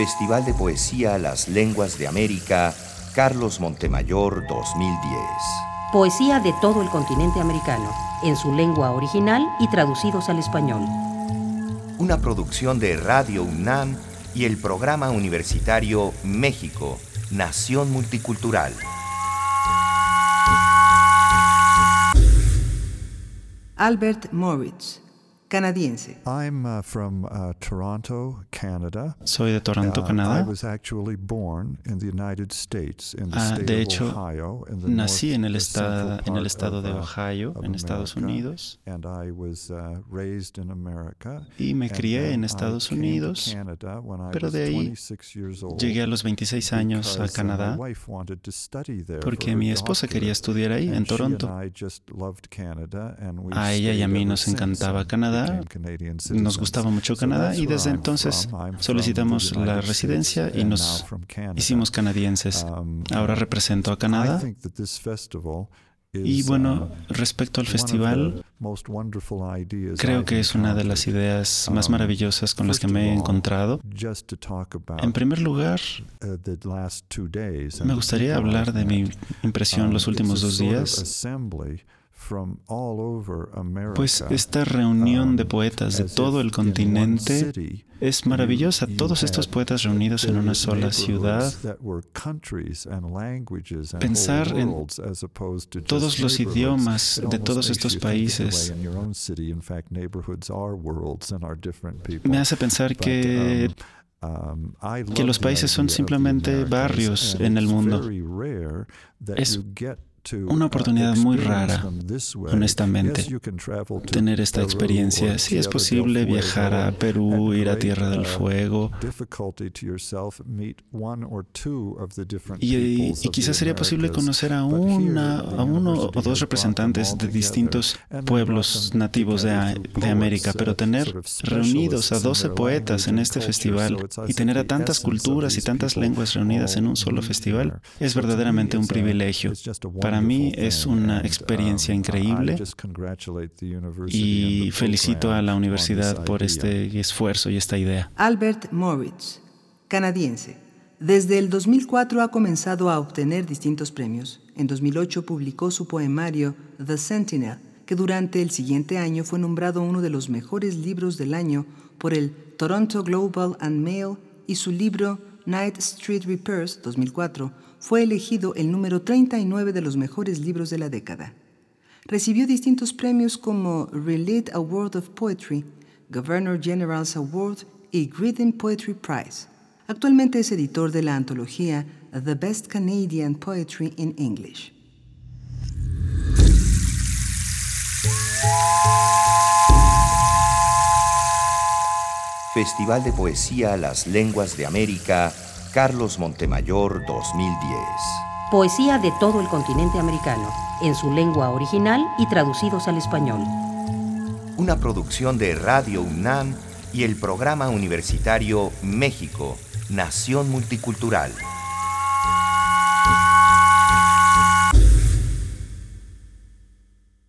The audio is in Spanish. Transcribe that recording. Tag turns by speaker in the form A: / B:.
A: Festival de Poesía Las Lenguas de América, Carlos Montemayor 2010.
B: Poesía de todo el continente americano, en su lengua original y traducidos al español.
A: Una producción de Radio UNAM y el Programa Universitario México, Nación Multicultural.
C: Albert Moritz, canadiense.
D: I'm from Toronto, Canada.
E: Soy de Toronto, Canadá.
D: I was actually born in the United States, in the state
E: De
D: of
E: hecho,
D: Ohio, in the
E: nací en el
D: central part
E: estado de
D: of,
E: Ohio, en Estados
D: America,
E: Unidos,
D: and I was raised in America.
E: y me
D: And
E: crié
D: then
E: en
D: I
E: Estados
D: came to
E: Unidos,
D: Canada when I
E: pero
D: was
E: de ahí
D: 26 years old,
E: llegué a los 26 años a
D: because,
E: Canadá
D: my wife wanted to study there
E: porque
D: for
E: mi
D: her
E: esposa
D: doctorate,
E: quería estudiar ahí, en
D: and she
E: Toronto.
D: and I just loved Canada, and we
E: A ella y a
D: stayed
E: mí
D: ever
E: nos
D: since
E: encantaba
D: and
E: Canadá,
D: became Canadian
E: nos
D: citizens.
E: gustaba mucho
D: So
E: Canadá
D: that's
E: y
D: where
E: desde
D: I'm
E: entonces
D: from. I'm from
E: solicitamos
D: the
E: la
D: United
E: residencia
D: States
E: y
D: and
E: nos
D: now from Canada.
E: hicimos canadienses. Ahora represento a
D: I
E: Canadá.
D: think that this festival
E: Y
D: is,
E: bueno, respecto al
D: one of
E: festival,
D: the most wonderful ideas
E: creo
D: I've
E: que es una de las
D: encountered.
E: ideas más maravillosas con las que
D: First
E: me he
D: of all,
E: encontrado.
D: just to talk about,
E: En primer lugar,
D: the last 2 days and
E: me
D: the
E: gustaría
D: people
E: hablar
D: I've
E: de mi
D: met.
E: impresión los últimos
D: It's a
E: 2
D: sort of
E: días.
D: assembly from all over America,
E: Pues esta reunión de poetas de
D: as
E: todo
D: if
E: el
D: in one
E: continente
D: city
E: es maravillosa.
D: you
E: Todos estos
D: had
E: poetas reunidos en una
D: various
E: sola ciudad.
D: neighborhoods that were countries and languages and
E: Pensar
D: whole
E: en
D: worlds, as opposed to just
E: todos los
D: neighborhoods.
E: idiomas
D: It
E: de
D: almost
E: todos
D: makes
E: estos
D: you think of the
E: países
D: way in your own city, in fact, neighborhoods are worlds and are different people.
E: me hace pensar
D: But,
E: que
D: I
E: que
D: love
E: los
D: the
E: países son
D: idea of the
E: simplemente
D: Americas,
E: barrios
D: and
E: en el
D: it's
E: mundo.
D: very rare that
E: Es
D: you get to,
E: una oportunidad muy
D: experience
E: rara,
D: them this way.
E: honestamente,
D: Yes, you can travel to
E: tener esta
D: Peru
E: experiencia.
D: or
E: Sí es
D: Tierra del
E: posible
D: Fuego
E: viajar a
D: and
E: Perú, ir a
D: great,
E: Tierra del Fuego,
D: difficulty to yourself, meet one or two of the different
E: y
D: peoples of
E: quizás
D: the
E: sería posible
D: Americas.
E: conocer a
D: But here,
E: uno
D: the
E: o
D: university
E: dos
D: has
E: representantes
D: brought
E: de
D: them all
E: distintos
D: together, and then
E: pueblos
D: brought them
E: nativos
D: together through
E: de América,
D: poets,
E: pero tener
D: sort of
E: reunidos a
D: specialists in
E: 12
D: their
E: poetas
D: language
E: en
D: and
E: este
D: culture.
E: festival
D: So it's, I
E: y
D: think,
E: tener a
D: the
E: tantas
D: essence of
E: culturas y
D: these
E: tantas
D: people
E: lenguas reunidas en un solo
D: all
E: festival
D: meet
E: es
D: there.
E: verdaderamente un
D: So to me,
E: privilegio.
D: it's just a
E: Para mí
D: wonderful
E: es
D: thing,
E: una
D: and,
E: experiencia
D: I
E: increíble
D: just congratulate the university
E: y
D: and the
E: felicito a la
D: program on
E: universidad
D: this
E: por
D: idea.
E: este esfuerzo y esta idea.
C: Albert Moritz, canadiense. Desde el 2004 ha comenzado a obtener distintos premios. En 2008 publicó su poemario The Sentinel, que durante el siguiente año fue nombrado uno de los mejores libros del año por el Toronto Global and Mail, y su libro Night Street Repairs 2004 fue elegido el número 39 de los mejores libros de la década. Recibió distintos premios como Relate Award of Poetry, Governor General's Award y Griden Poetry Prize. Actualmente es editor de la antología The Best Canadian Poetry in English.
A: Festival de Poesía Las Lenguas de América, Carlos Montemayor 2010.
B: Poesía de todo el continente americano, en su lengua original y traducidos al español.
A: Una producción de Radio UNAM y el Programa Universitario México, Nación Multicultural.